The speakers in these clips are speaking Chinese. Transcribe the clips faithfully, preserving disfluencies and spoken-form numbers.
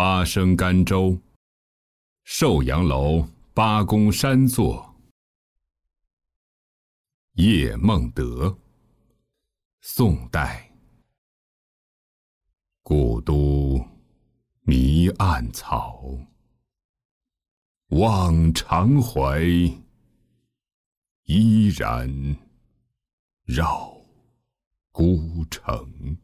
八升甘州，寿阳楼八公山坐。叶梦得，宋代。故都迷暗草，望长怀，依然绕孤城。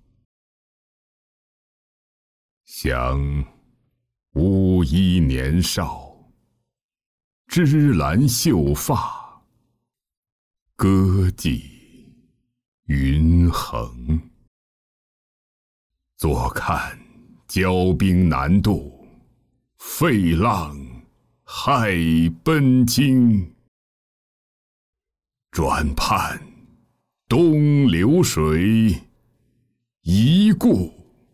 想乌衣年少，芝兰秀发，歌妓云横。坐看骄兵南渡，废浪害奔京。转盼东流水，一顾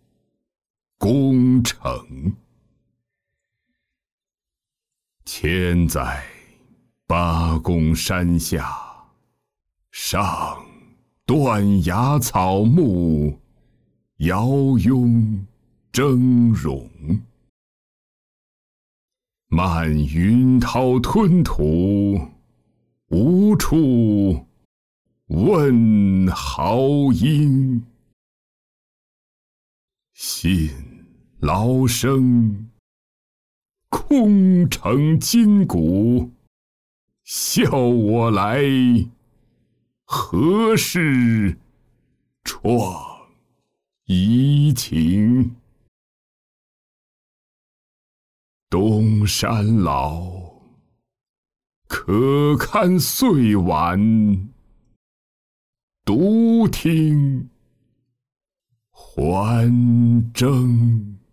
功成。千载八公山下，上断崖草木，遥拥峥嵘。漫云涛吞吐，无处问豪英。信劳生，空城今古，笑我来，何事创移情。东山老，可堪岁晚，独听还征。